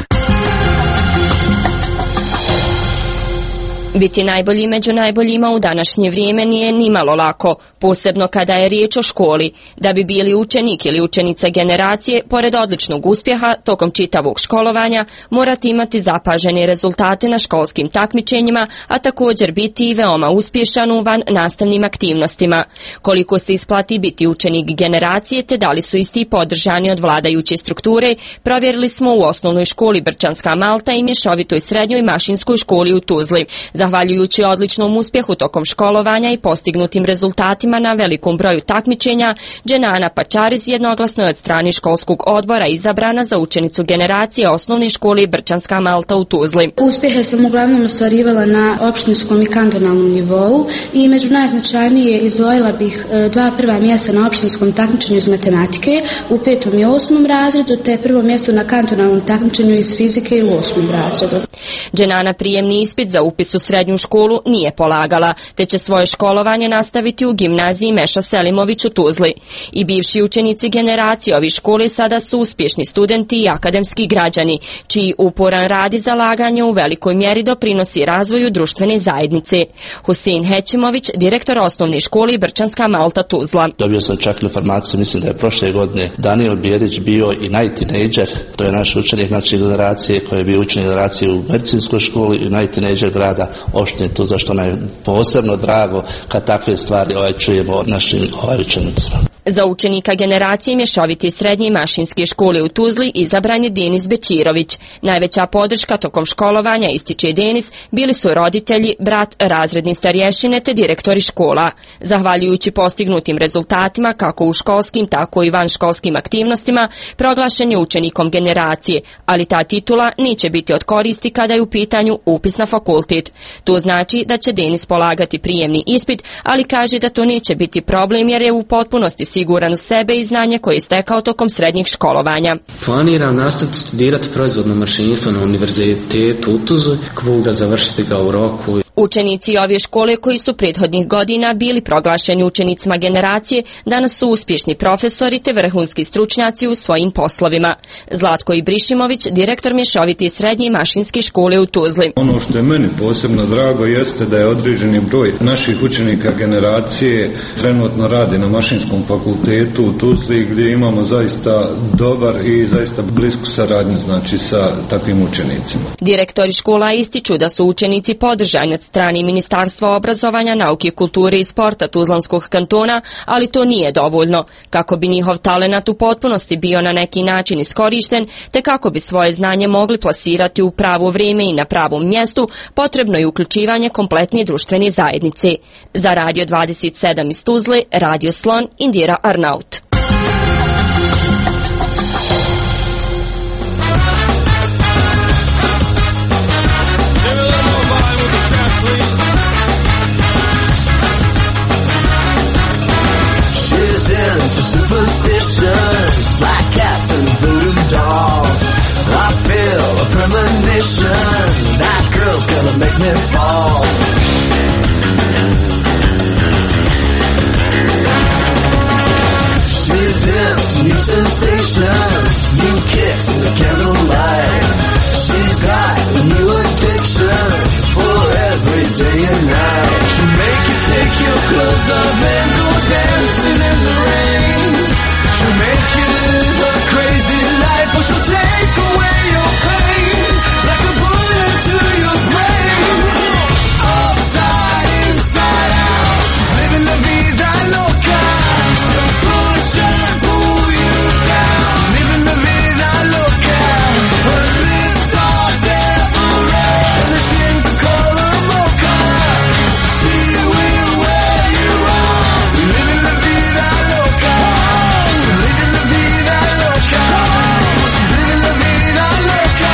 Biti najbolji među najboljima u današnje vrijeme nije nimalo lako, posebno kada je riječ o školi. Da bi bili učenik ili učenica generacije, pored odličnog uspjeha tokom čitavog školovanja, morate imati zapažene rezultate na školskim takmičenjima, a također biti i veoma uspješan u van nastavnim aktivnostima. Koliko se isplati biti učenik generacije, te da li su isti podržani od vladajuće strukture, provjerili smo u osnovnoj školi Brčanska Malta i mješovitoj srednjoj mašinskoj školi u Tuzli. Zahvaljujući odličnom uspjehu tokom školovanja i postignutim rezultatima na velikom broju takmičenja, Dženana Pačariz jednoglasno je od strane školskog odbora izabrana za učenicu generacije osnovne škole Brčanska Malta u Tuzli. Uspjehe sam uglavnom ostvarivala na opštinskom i kantonalnom nivou i među najznačajnije izdvojila bih dva prva mjesta na opštinskom takmičenju iz matematike u petom i osmom razredu, te prvo mjesto na kantonalnom takmičenju iz fizike u osmom razredu. Dženana prijemni ispit za upis u srednju školu nije polagala, te će svoje školovanje nastaviti u gimnaziji Meša Selimović u Tuzli. I bivši učenici generacije ovih škole sada su uspješni studenti i akademski građani, čiji uporan rad i zalaganje u velikoj mjeri doprinosi razvoju društvene zajednice. Husein Hećimović, direktor osnovne škole Brčanska Malta Tuzla. Dobio sam čak informaciju, mislim da je prošle godine Daniel Bjerić bio i najtinejdžer, to je naš učenik znači generacije koji je bio učenik generacije u medicinskoj školi i najtinejdžer grada opštine Tuzla, što nam je posebno drago kad takve stvari ovaj čujemo od našim ovaj učenicima. Za učenika generacije mješovite srednje mašinske škole u Tuzli izabran je Denis Bečirović. Najveća podrška tokom školovanja, ističe Denis, bili su roditelji, brat, razredni starješine te direktori škola. Zahvaljujući postignutim rezultatima kako u školskim tako i vanškolskim aktivnostima, proglašen je učenikom generacije, ali ta titula neće biti od koristi kada je u pitanju upis na fakultet. To znači da će Denis polagati prijemni ispit, ali kaže da to neće biti problem jer je u potpunosti siguran u sebe i znanje koje je stekao tokom srednjeg školovanja. Planiram nastaviti studirati proizvodno mašinstvo na univerzitetu u Tuzli, kako da završiti ga u roku. Učenici ove škole koji su prethodnih godina bili proglašeni učenicima generacije, danas su uspješni profesori te vrhunski stručnjaci u svojim poslovima. Zlatko Ibrišimović, direktor mješovite srednje mašinske škole u Tuzli. Ono što je meni posebno drago jeste da je određeni broj naših učenika generacije trenutno radi na mašinskom fakultetu u Tuzli, gdje imamo zaista dobar i zaista blisku saradnju, znači sa takvim učenicima. Direktori škola ističu da su učenici podržani od strane Ministarstva obrazovanja, nauke, kulture i sporta Tuzlanskog kantona, ali to nije dovoljno. Kako bi njihov talenat u potpunosti bio na neki način iskorišten, te kako bi svoje znanje mogli plasirati u pravo vrijeme i na pravom mjestu, potrebno je uključivanje kompletne društvene zajednice. Za Radio dvadeset sedam iz Tuzle, Radio Slon, Indira Arnaut. She's into superstitions, black cats and voodoo dolls. I feel a premonition, that girl's gonna make me fall. She's into new sensations, new kicks in the candlelight. She's got new addictions for every day and night. She'll make you take your clothes off and go dancing in the rain. She'll make you live a crazy life, or she'll take away your pain like a bullet to your brain. Upside, inside out, she's living la vida loca. She'll push and pull you down, living la vida loca. Her lips are devil red and her skin's a color mocha. She will wear you out, living la vida loca. Living la vida loca. She's living la vida loca.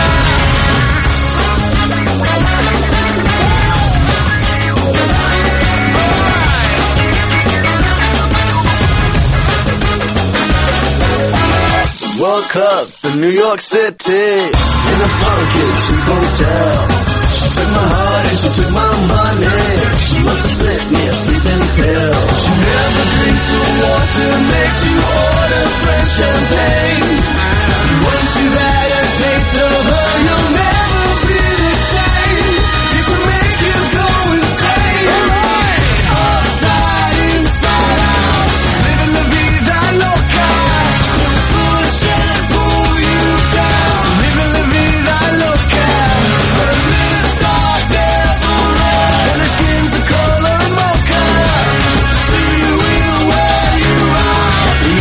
Woke up in New York City in a funky cheap hotel. She took my heart and she took my money. She must have slipped me a sleeping pill. She never drinks the water, makes you order fresh champagne. And once you've had a taste of her, you'll never be the same. It should make you go insane. Upside, inside out, she's living la vida loca. She'll push and pull you down, living la vida loca. Her lips are devil red and her skin's a color mocha. She will wear you out,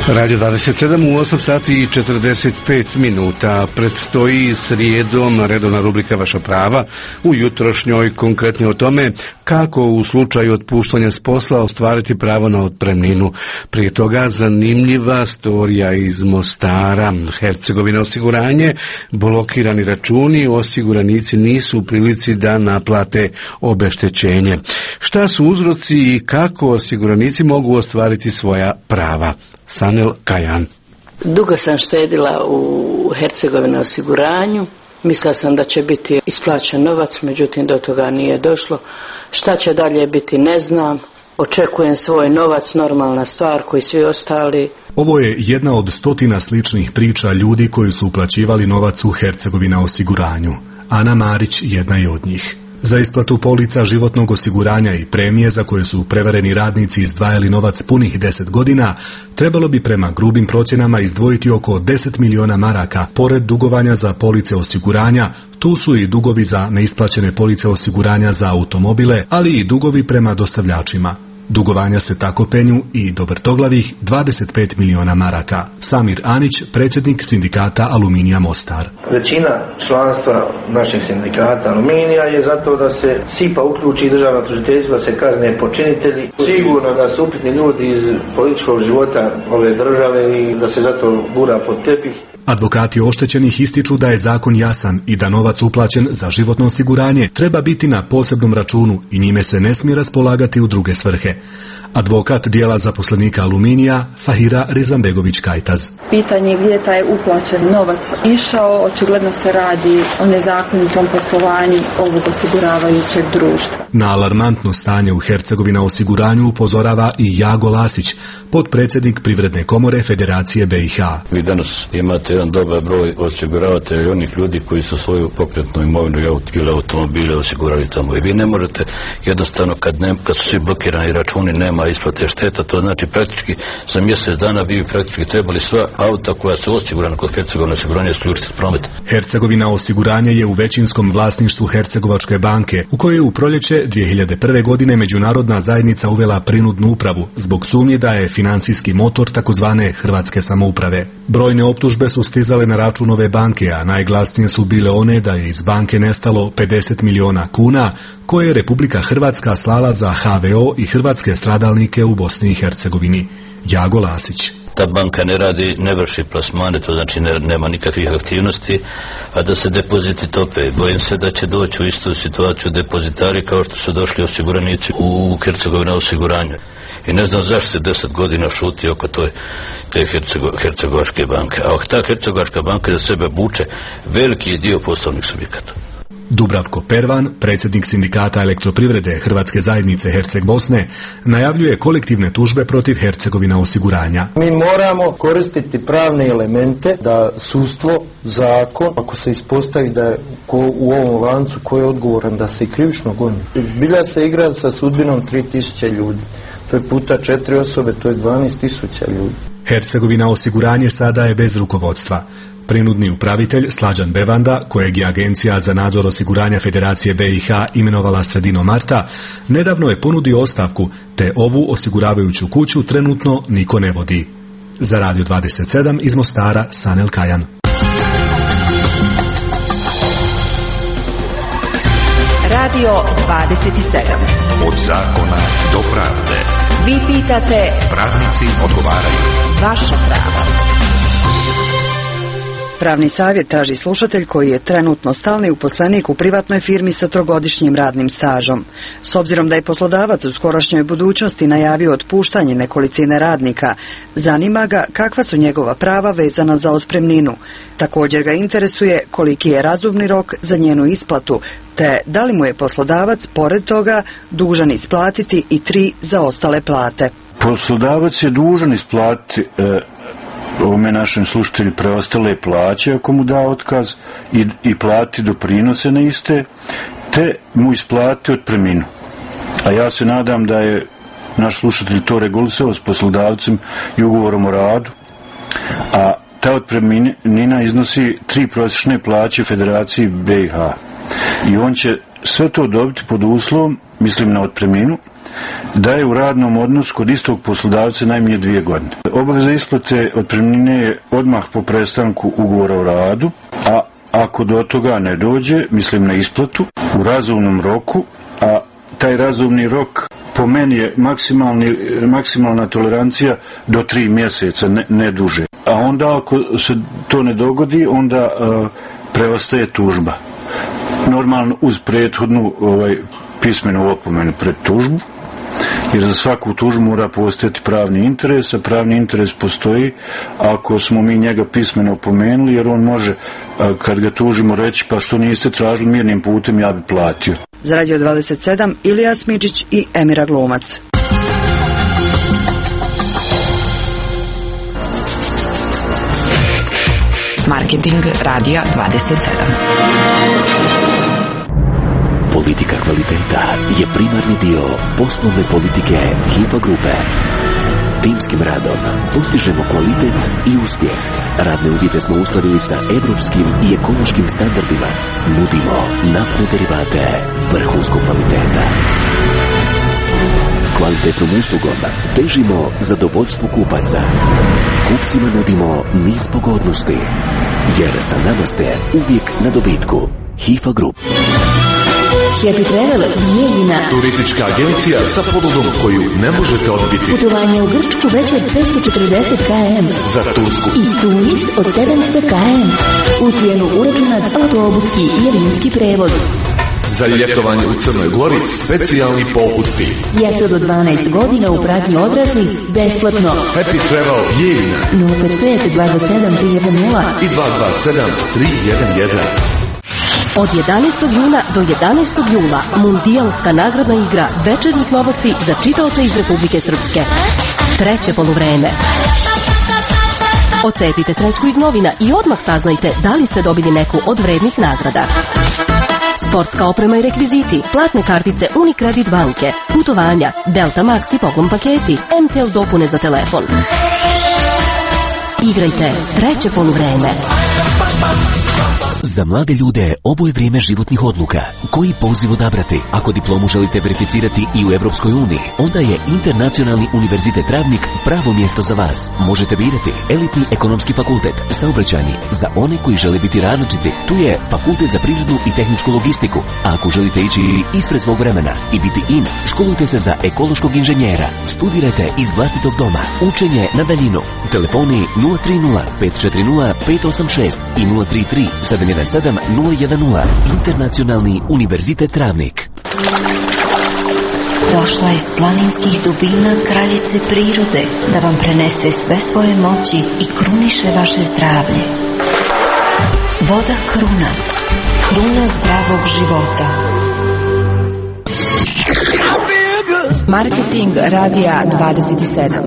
Radio dvadeset sedam u osam sati i četrdeset pet minuta. Predstoji srijedom redovna rubrika Vaša prava. U jutrošnjoj konkretno o tome kako u slučaju otpuštanja s posla ostvariti pravo na otpremninu. Prije toga zanimljiva storija iz Mostara. Hercegovina osiguranje, blokirani računi, osiguranici nisu u prilici da naplate obeštećenje. Šta su uzroci i kako osiguranici mogu ostvariti svoja prava? Sanel Kajan. Dugo sam štedila u Hercegovina osiguranju. Mislila sam da će biti isplaćen novac, međutim do toga nije došlo. Šta će dalje biti ne znam. Očekujem svoj novac, normalna stvar koji svi ostali. Ovo je jedna od stotina sličnih priča ljudi koji su uplaćivali novac u Hercegovina osiguranju. Ana Marić jedna je od njih. Za isplatu polica životnog osiguranja i premije za koje su prevareni radnici izdvajali novac punih deset godina, trebalo bi prema grubim procjenama izdvojiti oko deset miliona maraka. Pored dugovanja za police osiguranja, tu su i dugovi za neisplaćene police osiguranja za automobile, ali i dugovi prema dostavljačima. Dugovanja se tako penju i do vrtoglavih dvadeset pet miliona maraka. Samir Anić, predsjednik sindikata Aluminija Mostar. Većina članstva našeg sindikata Aluminija je zato da se SIPA uključi državno tužiteljstvo, da se kazne počinitelji. Sigurno da su upitni ljudi iz političkog života ove države i da se zato gura pod tepih. Advokati oštećenih ističu da je zakon jasan i da novac uplaćen za životno osiguranje treba biti na posebnom računu i njime se ne smije raspolagati u druge svrhe. Advokat dijela zaposlenika Aluminija Fahira Rizambegović-Kajtaz. Pitanje je gdje je taj uplaćen novac išao, očigledno se radi o nezakonitom poslovanju ovog osiguravajućeg društva. Na alarmantno stanje u Hercegovina osiguranju upozorava i Jago Lasić, potpredsjednik Privredne komore Federacije B i H. Vi danas imate jedan dobar broj osiguravatelja i onih ljudi koji su svoju pokretnu imovinu ili automobile osigurali tamo. I vi ne možete jednostavno kad, ne, kad su svi blokirani računi nema isplate šteta, to znači praktički za mjesec dana vi bi praktički trebali sva auta koja su osigurana kod Hercegovina osiguranja isključiti promet. Hercegovina osiguranje je u većinskom vlasništvu Hercegovačke banke, u kojoj je u proljeće dvije hiljade prve. godine međunarodna zajednica uvela prinudnu upravu zbog sumnje da je financijski motor takozvane hrvatske samouprave. Brojne optužbe su stizale na račun ove banke, a najglasnije su bile one da je iz banke nestalo pedeset miliona kuna koje je Republika Hrvatska slala za H V O i hrvatske stradalnike u Bosni i Hercegovini. Jago Lasić. Ta banka ne radi, ne vrši plasmane, to znači ne, nema nikakvih aktivnosti, a da se depoziti tope. Bojim se da će doći u istu situaciju depozitari kao što su došli osiguranici u Hercegovina osiguranju. I ne znam zašto se deset godina šuti oko toj, te Hercego, Hercegovačke banke. A ta Hercegovačka banka za sebe vuče veliki dio poslovnih subjekata. Dubravko Pervan, predsjednik sindikata elektroprivrede Hrvatske zajednice Herceg Bosne, najavljuje kolektivne tužbe protiv Hercegovina osiguranja. Mi moramo koristiti pravne elemente da sudstvo, zakon, ako se ispostavi da je ko, u ovom lancu ko je odgovoran da se i krivično goni. Zbilja se igra sa sudbinom tri tisuće ljudi. To je puta četiri osobe, to je dvanaest tisuća ljudi. Hercegovina osiguranje sada je bez rukovodstva. Prinudni upravitelj Slađan Bevanda, kojeg je Agencija za nadzor osiguranja Federacije B i H imenovala sredinom marta, nedavno je ponudio ostavku, te ovu osiguravajuću kuću trenutno niko ne vodi. Za Radio dvadeset sedam iz Mostara, Sanel Kajan. Radio dvadeset sedam. Od zakona do pravde. Vi pitate, pravnici odgovaraju. Vaša prava. Pravni savjet traži slušatelj koji je trenutno stalni uposlenik u privatnoj firmi sa trogodišnjim radnim stažom. S obzirom da je poslodavac u skorašnjoj budućnosti najavio otpuštanje nekolicine radnika, zanima ga kakva su njegova prava vezana za otpremninu. Također ga interesuje koliki je razumni rok za njenu isplatu, te da li mu je poslodavac pored toga dužan isplatiti i tri zaostale plate. Poslodavac je dužan isplatiti e, ovome našem slušatelju preostale plaće ako mu da otkaz i, i plati doprinose na iste, te mu isplati otpremninu. A ja se nadam da je naš slušatelj to regulisao s poslodavcem i ugovorom o radu, a ta otpremnina iznosi tri prosječne plaće Federaciji B i H. I on će sve to dobiti pod uslovom, mislim na otpremninu, da je u radnom odnosu kod istog poslodavca najmanje dvije godine. Obaveza isplate otpremnine je odmah po prestanku ugovora o radu, a ako do toga ne dođe, mislim na isplatu, u razumnom roku, a taj razumni rok po meni je maksimalni, maksimalna tolerancija do tri mjeseca, ne, ne duže. A onda ako se to ne dogodi, onda uh, preostaje tužba. Normalno uz prethodnu ovaj, pismenu opomenu pred tužbu, jer za svaku tužbu mora postojati pravni interes, a pravni interes postoji ako smo mi njega pismeno opomenuli, jer on može, kad ga tužimo, reći pa što niste tražili mirnim putem, ja bi platio. Za Radio dvadeset sedam Ilija Smidžić i Emira Glumac. Marketing Radija dvadeset sedam. Politika kvaliteta je primarni dio poslovne politike Hifa Grupe. Timskim radom postižemo kvalitet i uspjeh. Radne uvjete smo uskladili sa evropskim i ekološkim standardima. Nudimo naftne derivate vrhunskog kvaliteta. Kvalitetnom uslugom težimo zadovoljstvu kupaca. Kupcima nudimo niz pogodnosti, jer sa nama ste uvijek na dobitku. Hifa Group. Happy Travel Bijeljina. Turistička agencija sa ponudom koju ne možete odbiti. Putovanje u Grčku veće od petsto četrdeset kilometara. Za Tursku i Tunis od sedamsto kilometara. U cijenu uračunat autobuski i avionski prevoz. Za ljetovanje u Crnoj Gori specijalni popusti. Djeca do dvanaest godina u pratnji odraslih besplatno. Happy Travel Bijeljina. nula pet pet dva dva sedam tri jedan nula i dva dva sedam tri jedan jedan. Od jedanaestog juna do jedanaestog jula mundijalska nagradna igra večernjih novosti za čitaoce iz Republike Srpske. Treće poluvreme. Ocepite srećku iz novina i odmah saznajte da li ste dobili neku od vrednih nagrada. Sportska oprema i rekviziti, platne kartice Unicredit banke, putovanja, Delta Maxi poklon paketi, M T L dopune za telefon. Igrajte treće poluvreme. Za mlade ljude ovo je vrijeme životnih odluka. Koji poziv odabrati? Ako diplomu želite verificirati i u Evropskoj uniji, onda je Internacionalni univerzitet Travnik pravo mjesto za vas. Možete birati elitni ekonomski fakultet, saobraćajni, za one koji žele biti različiti. Tu je fakultet za privrednu i tehničku logistiku. A ako želite ići ispred svog vremena i biti in, školujte se za ekološkog inženjera. Studirajte iz vlastitog doma. Učenje na daljinu. Telefoni nula tri nula pet četiri nula pet osam šest i nula tri tri sedam jedan sedam nula jedan nula. Internacionalni univerzitet Travnik. Došla iz planinskih dubina kraljice prirode da vam prenese sve svoje moći i kruniše vaše zdravlje. Voda Kruna. Kruna zdravog života. Marketing Radija dvadeset sedam.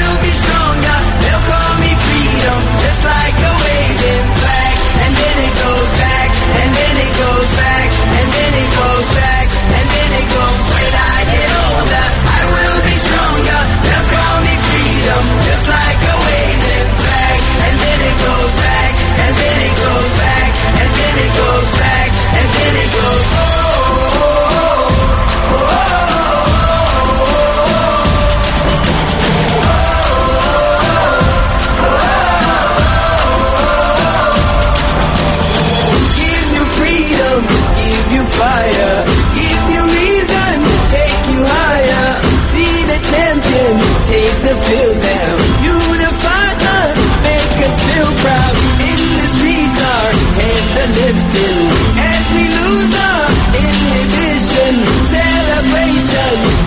Just like a waving flag, and then it goes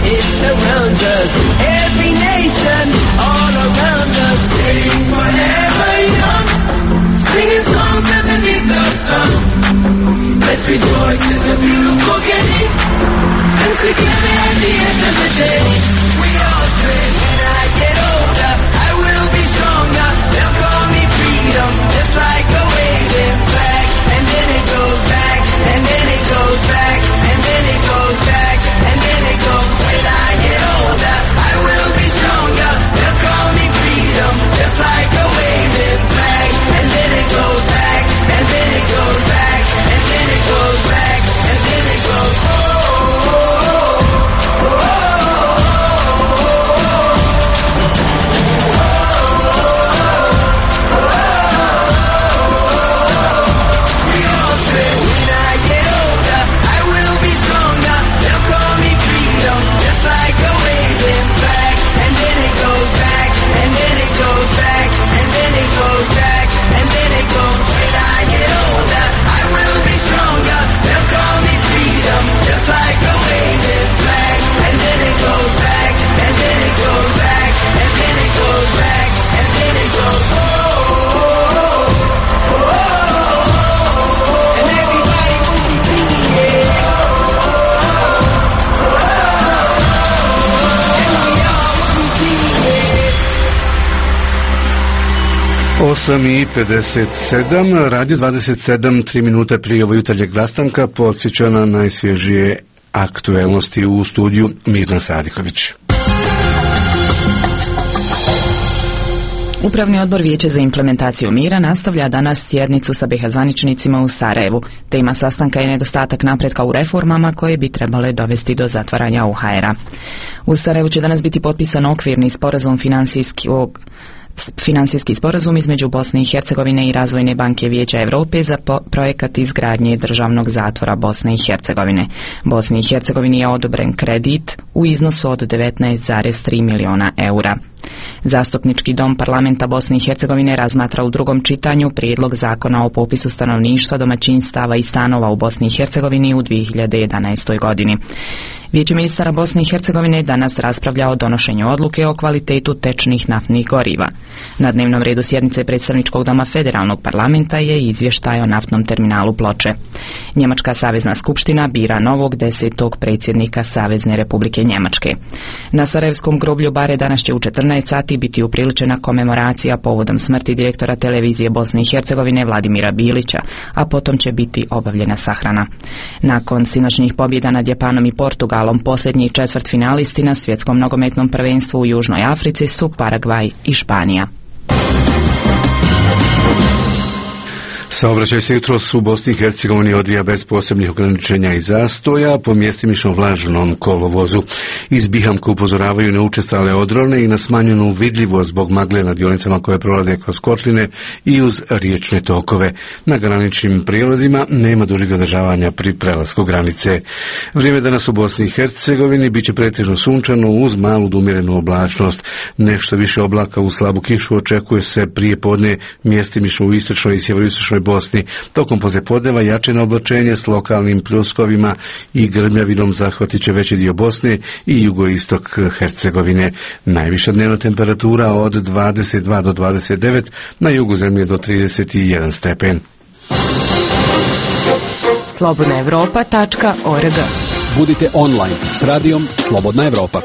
it surrounds us. Every nation all around us. Sing forever young, singing songs underneath the sun. Let's rejoice in the beautiful game, and together at the end of the day, we all say, when I get older, I will be stronger. They'll call me freedom, just like a waving flag. And then it goes back, and then it goes back, and then it goes back, and then it goes. When I get older, I will be stronger. They'll call me freedom, just like a waving flag. And then it goes back, and then it goes back, and then it goes back, and then it goes. Oh, oh, oh, oh, we all say, when I get older, I will be stronger. They'll call me freedom, just like a waving flag. And then it goes back, and then it goes back, and then it goes back, and then it goes. When I get older, I will be stronger. They'll call me freedom, just like a waving flag. And then it goes back, and then it goes back, and then it goes back, and then it goes. Oh, oh, oh, oh, oh. And everybody will be singing, yeah. And we all will be singing, yeah. osam i pedeset sedam, Radio dvadeset sedam, tri minute prije ovog jutarnjeg rastanka, podsjeća na najsvježije aktuelnosti u studiju Mirna Sadiković. Upravni odbor Vijeća za implementaciju mira nastavlja danas sjednicu sa be ha zvaničnicima u Sarajevu. Tema sastanka je nedostatak napretka u reformama koje bi trebale dovesti do zatvaranja o ha era. U Sarajevu će danas biti potpisan okvirni sporazum financijskog Financijski sporazum između Bosne i Hercegovine i Razvojne banke Vijeća Europe za projekat izgradnje državnog zatvora Bosne i Hercegovine. Bosni i Hercegovini je odobren kredit u iznosu od devetnaest zarez tri miliona eura. Zastupnički dom parlamenta Bosne i Hercegovine razmatra u drugom čitanju prijedlog zakona o popisu stanovništva, domaćinstava i stanova u Bosni i Hercegovini u dvije hiljade jedanaestoj. godini. Vijeće ministara Bosne i Hercegovine danas raspravlja o donošenju odluke o kvalitetu tečnih naftnih goriva. Na dnevnom redu sjednice predstavničkog doma federalnog parlamenta je izvještaj o naftnom terminalu Ploče. Njemačka savezna skupština bira novog desetog predsjednika Savezne Republike Njemačke. Na Sarajevskom groblju Bare danas će u četrnaest sati biti upriličena komemoracija povodom smrti direktora televizije Bosne i Hercegovine Vladimira Bilića, a potom će biti obavljena sahrana. Nakon sinoćnih pobjeda nad Japanom i Portugalom, posljednji četvrtfinalisti na svjetskom nogometnom prvenstvu u Južnoj Africi su Paragvaj i Španija. Saobraćaj se jutros u Bosni i Hercegovini odvija bez posebnih ograničenja i zastoja po mjestimično vlažnom kolovozu. Iz Bihamka upozoravaju na učestale odrone i na smanjenu vidljivost zbog magle na dionicama koje prolaze kroz kotline i uz riječne tokove. Na graničnim prijelazima nema dužeg održavanja pri prelasku granice. Vrijeme danas u Bosni i Hercegovini biće pretežno sunčano uz malu do umjerenu oblačnost. Nešto više oblaka u slabu kišu očekuje se prije podne mjestimično u istočnoj i sjeveroistočnoj Bosni. Tokom poslijepodneva jačeno oblačenje s lokalnim pljuskovima i grmljavinom zahvatit će veći dio Bosne i jugoistok Hercegovine. Najviša dnevna temperatura od dvadeset dva do dvadeset devet, na jugu zemlje do trideset jedan stepen. slobodna evropa tačka org. Budite online s radijom Slobodna Evropa.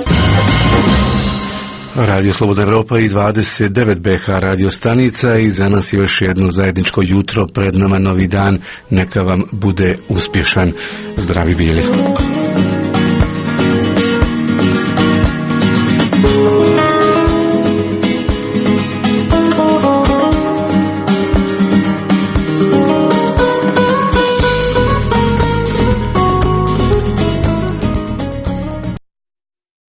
Radio Slobodna Evropa i dvadeset devet be ha radio stanica i za nas još jedno zajedničko jutro, pred nama novi dan, neka vam bude uspješan. Zdravi bili.